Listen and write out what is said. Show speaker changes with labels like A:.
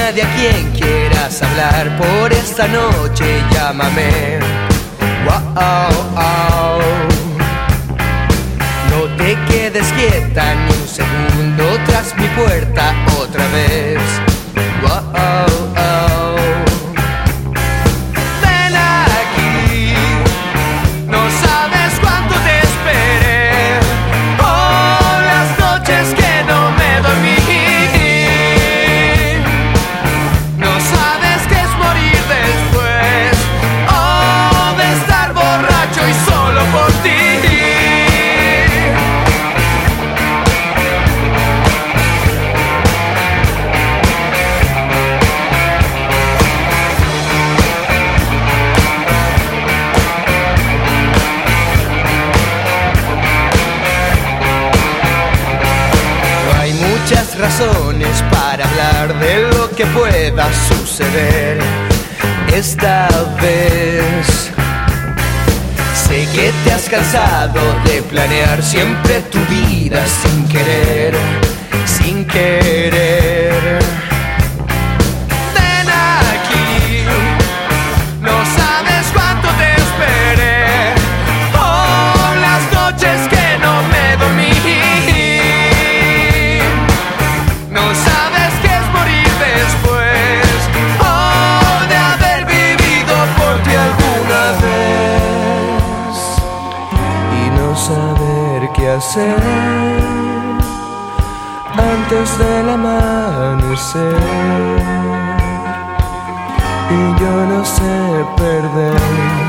A: nadie a quien quieras hablar por esta noche, llámame. Wow. No te quedes quieta ni un segundo tras mi puerta otra vez. Wow. Ven aquí, no sabes cuánto te esperé. Oh, las noches que no me dormí. No sabes qué es morir después. Oh, de estar borracho y solo por ti. Muchas razones para hablar de lo que pueda suceder esta vez. Sé que te has cansado de planear siempre tu vida sin querer, sin querer. Ven aquí, no sabes cuánto te esperé. Oh, las noches que no me dormí. No sabes qué es morir después, oh, de haber vivido por ti alguna vez y no saber qué hacer antes del amanecer. Y yo no sé perder.